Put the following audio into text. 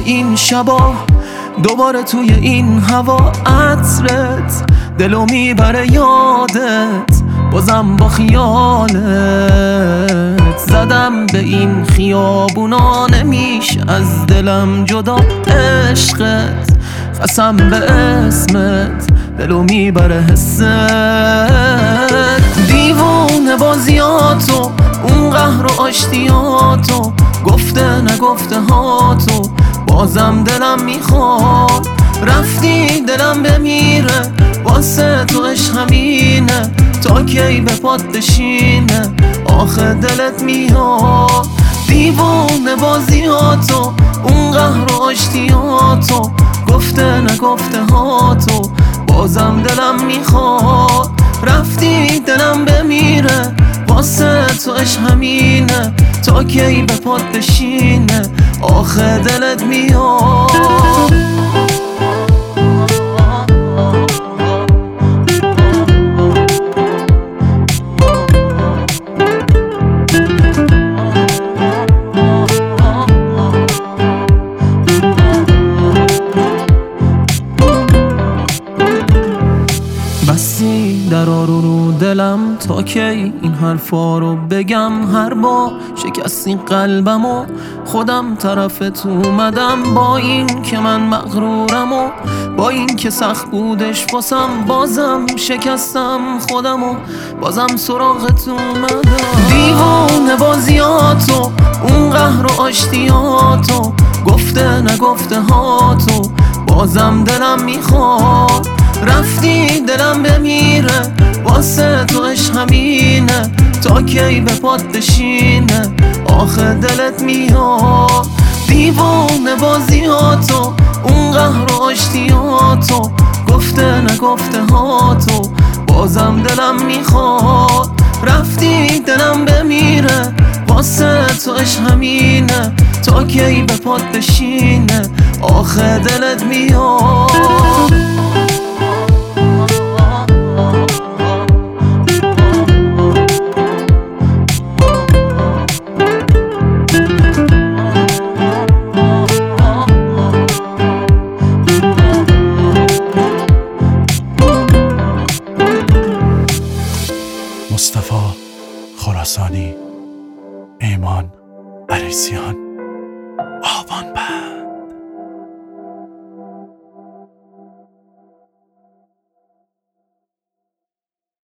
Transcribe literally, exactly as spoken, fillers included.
این شبا، دوباره توی این هوا عطرت دلو میبره یادت، بازم با خیالت زدم به این خیابونا، نمیشه از دلم جدا عشقت، قسم به اسمت دلو میبره حست، دیوونه بازیاتو، اون قهر و آشتیاتو، گفته نگفته هاتو، بازم دلم میخواد، رفتی دلم بمیره، واسه تو عشق همینه، تا کی به پات بشینه، آخه دلت میاد، دیوونه بازیاتو، اون قهر و آشتیاتو، گفته نگفته هاتو، بازم دلم میخواد، رفتی دلم بمیره، واسه تو عشق همینه، تا کی به پات بشینه، آخه دلت میاد. بسی درا رو رو دلم، تا کی این حرفا رو بگم، هر با شکستی قلبم و خودم طرفت اومدم، با این که من مغرورم و با این که سخت بودش واسم، بازم شکستم خودم و بازم سراغت اومدم، دیوونه بازیاتو، اون قهر و آشتیاتو، گفته نگفته هاتو، بازم دلم میخواد، رفتی دلم بمیره، واسه تو عشق همینه، تا کی به پات بشینه، آخه دلت میاد، دیوونه بازیاتو، اون قهر و آشتیاتو، گفته نگفته هاتو، بازم دلم میخواد، رفتی دلم بمیره، واسه تو عشق همینه، تا کی به پات بشینه، آخه دلت میاد. مصطفی خراسانی، ایمان عریسیان.